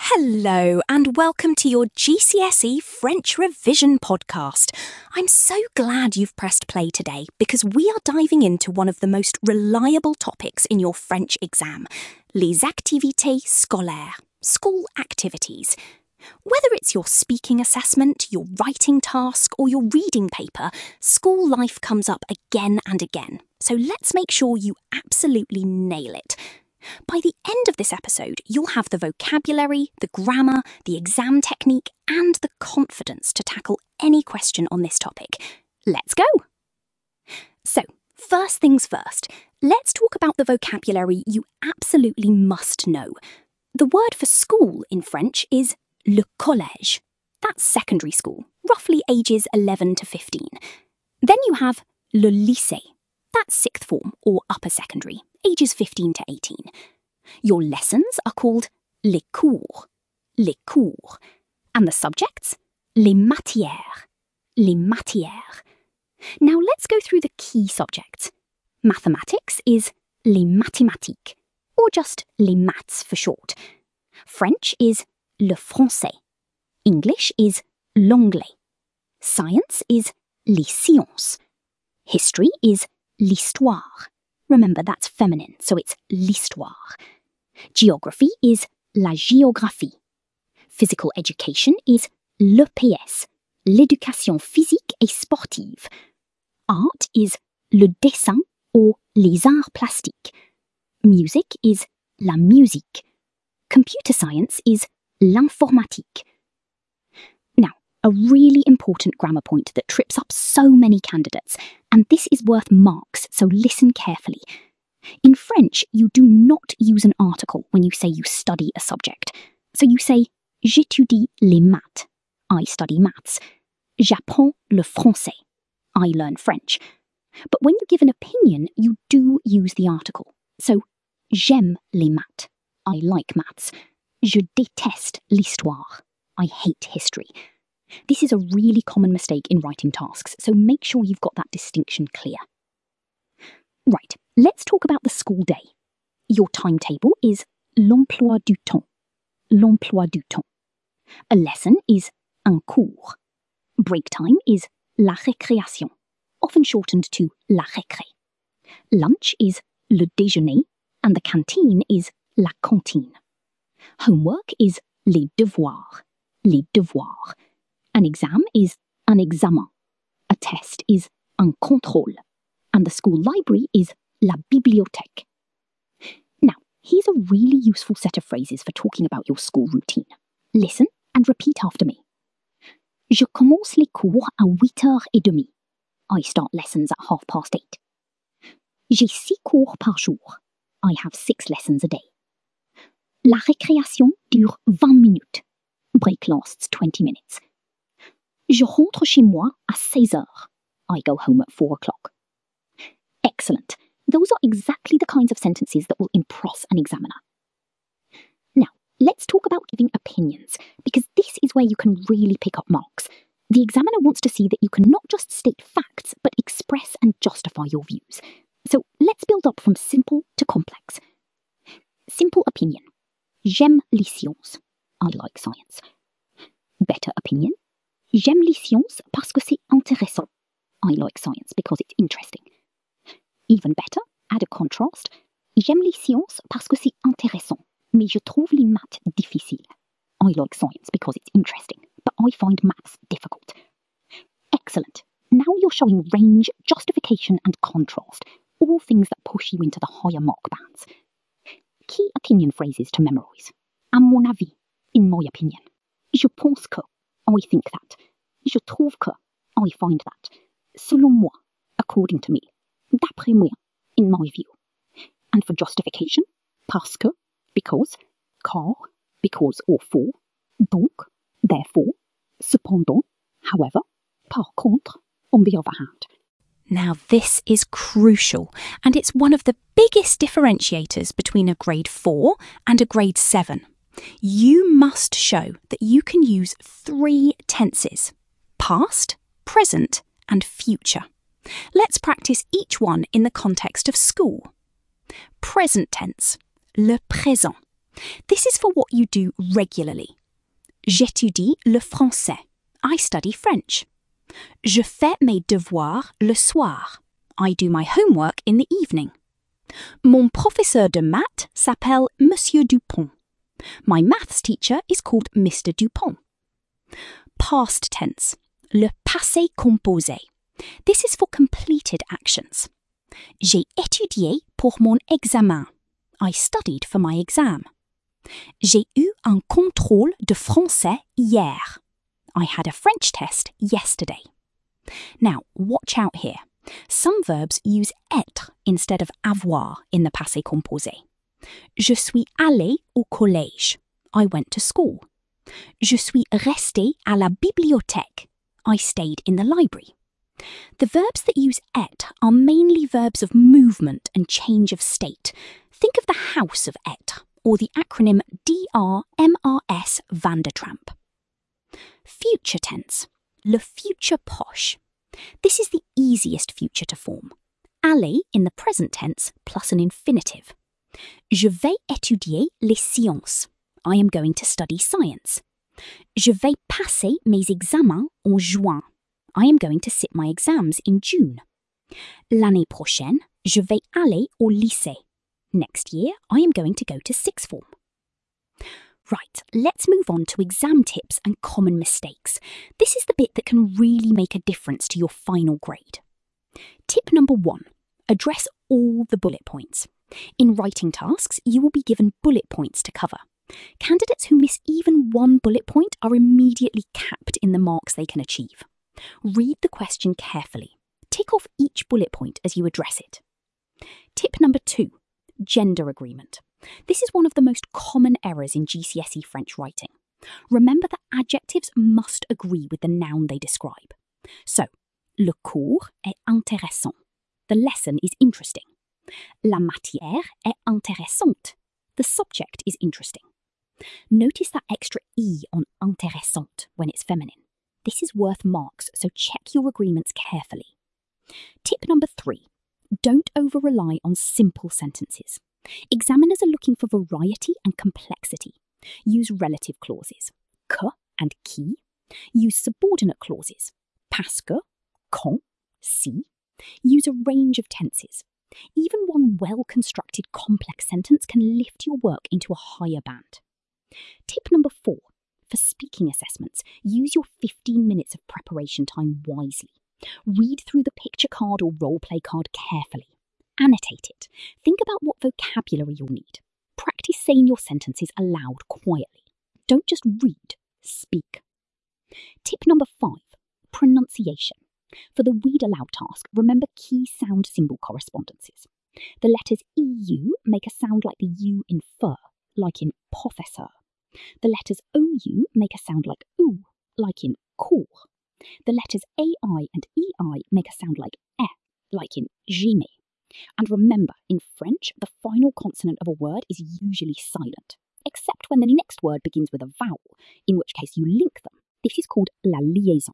Hello and welcome to your GCSE French Revision podcast. I'm so glad you've pressed play today because we are diving into one of the most reliable topics in your French exam, les activités scolaires, school activities. Whether it's your speaking assessment, your writing task or your reading paper, school life comes up again and again. So let's make sure you absolutely nail it. By the end of this episode, you'll have the vocabulary, the grammar, the exam technique, and the confidence to tackle any question on this topic. Let's go! So, first things first, let's talk about the vocabulary you absolutely must know. The word for school in French is le collège. That's secondary school, roughly ages 11 to 15. Then you have le lycée. That's sixth form or upper secondary, ages 15 to 18. Your lessons are called les cours, and the subjects, les matières. Now let's go through the key subjects. Mathematics is les mathématiques, or just les maths for short. French is le français. English is l'anglais. Science is les sciences. History is l'histoire. Remember, that's feminine, so it's l'histoire. Geography is la géographie. Physical education is l'EPS, l'éducation physique et sportive. Art is le dessin or les arts plastiques. Music is la musique. Computer science is l'informatique. Now, a really important grammar point that trips up so many candidates, and this is worth marks, so listen carefully. In French, you do not use an article when you say you study a subject. So you say, j'étudie les maths. I study maths. J'apprends le français. I learn French. But when you give an opinion, you do use the article. So, j'aime les maths. I like maths. Je déteste l'histoire. I hate history. This is a really common mistake in writing tasks, so make sure you've got that distinction clear. Right, let's talk about the school day. Your timetable is l'emploi du temps. A lesson is un cours. Break time is la récréation, often shortened to la récré. Lunch is le déjeuner, and the canteen is la cantine. Homework is les devoirs. An exam is un examen. A test is un contrôle. And the school library is la bibliothèque. Now, here's a really useful set of phrases for talking about your school routine. Listen and repeat after me. Je commence les cours à 8h30. I start lessons at 8:30. J'ai 6 cours par jour. I have 6 lessons a day. La récréation dure 20 minutes. Break lasts 20 minutes. Je rentre chez moi à 16h. I go home at 4 o'clock. Excellent. Those are exactly the kinds of sentences that will impress an examiner. Now, let's talk about giving opinions, because this is where you can really pick up marks. The examiner wants to see that you can not just state facts, but express and justify your views. So let's build up from simple to complex. Simple opinion. J'aime les sciences. I like science. Better opinion. J'aime les sciences parce que c'est intéressant. I like science because it's interesting. Even better, add a contrast. J'aime les sciences parce que c'est intéressant, mais je trouve les maths difficiles. I like science because it's interesting, but I find maths difficult. Excellent. Now you're showing range, justification and contrast, all things that push you into the higher mark bands. Key opinion phrases to memorise. À mon avis, in my opinion. Je pense que, I think that. Je trouve que, I find that. Selon moi, according to me. D'après moi, in my view. And for justification, parce que, because, car, because or for, donc, therefore, cependant, however, par contre, on the other hand. Now this is crucial, and it's one of the biggest differentiators between a grade 4 and a grade 7. You must show that you can use 3 tenses: past, present, and future. Let's practice each one in the context of school. Present tense, le présent. This is for what you do regularly. J'étudie le français. I study French. Je fais mes devoirs le soir. I do my homework in the evening. Mon professeur de maths s'appelle Monsieur Dupont. My maths teacher is called Mr. Dupont. Past tense. Le passé composé. This is for completed actions. J'ai étudié pour mon examen. I studied for my exam. J'ai eu un contrôle de français hier. I had a French test yesterday. Now, watch out here. Some verbs use être instead of avoir in the passé composé. Je suis allé au collège. I went to school. Je suis resté à la bibliothèque. I stayed in the library. The verbs that use être are mainly verbs of movement and change of state. Think of the house of être, or the acronym DRMRS Vandertramp. Future tense. Le futur proche. This is the easiest future to form. Aller in the present tense plus an infinitive. Je vais étudier les sciences. I am going to study science. Je vais passer mes examens en juin. I am going to sit my exams in June. L'année prochaine, je vais aller au lycée. Next year, I am going to go to sixth form. Right, let's move on to exam tips and common mistakes. This is the bit that can really make a difference to your final grade. Tip number 1. Address all the bullet points. In writing tasks, you will be given bullet points to cover. Candidates who miss even one bullet point are immediately capped in the marks they can achieve. Read the question carefully. Tick off each bullet point as you address it. Tip number 2. Gender agreement. This is one of the most common errors in GCSE French writing. Remember that adjectives must agree with the noun they describe. So, le cours est intéressant. The lesson is interesting. La matière est intéressante. The subject is interesting. Notice that extra E on intéressante when it's feminine. This is worth marks, so check your agreements carefully. Tip number 3. Don't over-rely on simple sentences. Examiners are looking for variety and complexity. Use relative clauses, que and qui. Use subordinate clauses, parce que, quand, si. Use a range of tenses. Even one well-constructed complex sentence can lift your work into a higher band. Tip number 4. For speaking assessments, use your 15 minutes of preparation time wisely. Read through the picture card or role-play card carefully. Annotate it. Think about what vocabulary you'll need. Practice saying your sentences aloud quietly. Don't just read, speak. Tip number 5. Pronunciation. For the read aloud task, remember key sound symbol correspondences. The letters EU make a sound like the U in fur, like in professeur. The letters OU make a sound like OU, like in cours. The letters AI and EI make a sound like like in j'aimais. And remember, in French, the final consonant of a word is usually silent, except when the next word begins with a vowel, in which case you link them. This is called la liaison.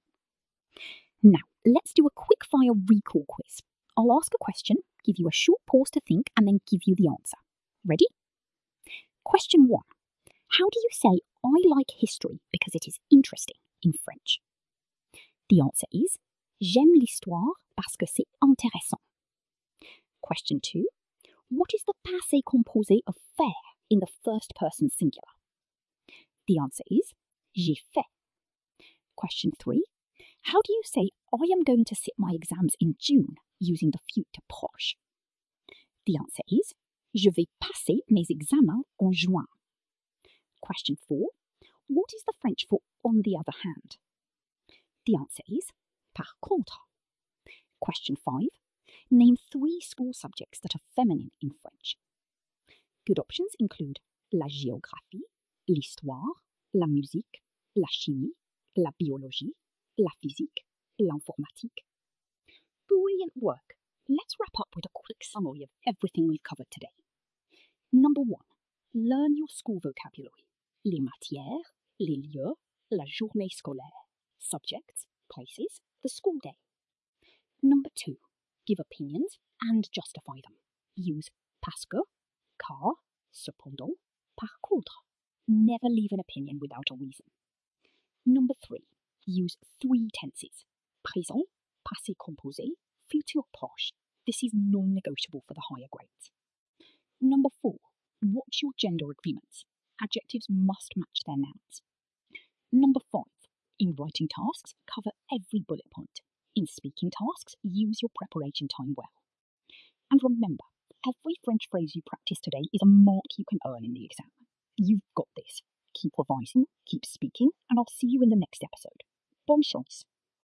Now, let's do a quick-fire recall quiz. I'll ask a question, give you a short pause to think, and then give you the answer. Ready? Question 1. How do you say I like history because it is interesting in French? The answer is j'aime l'histoire parce que c'est intéressant. Question 2. What is the passé composé of faire in the first person singular? The answer is j'ai fait. Question 3. How do you say I am going to sit my exams in June using the futur proche? The answer is je vais passer mes examens en juin. Question 4. What is the French for on the other hand? The answer is par contre. Question 5. Name 3 school subjects that are feminine in French. Good options include la géographie, l'histoire, la musique, la chimie, la biologie, la physique, l'informatique. Brilliant work. Let's wrap up with a quick summary of everything we've covered today. Number 1. Learn your school vocabulary. Les matières, les lieux, la journée scolaire, subjects, places, the school day. Number 2. Give opinions and justify them. Use parce que, car, cependant, Par contre, never leave an opinion without a reason. Number 3. Use 3 tenses. Présent, passé composé, futur proche. This is non-negotiable for the higher grades. Number 4. Watch your gender agreements. Adjectives must match their nouns. Number 5. In writing tasks, cover every bullet point. In speaking tasks, use your preparation time well. And remember, every French phrase you practice today is a mark you can earn in the exam. You've got this. Keep revising, keep speaking, and I'll see you in the next episode. Bonne chance!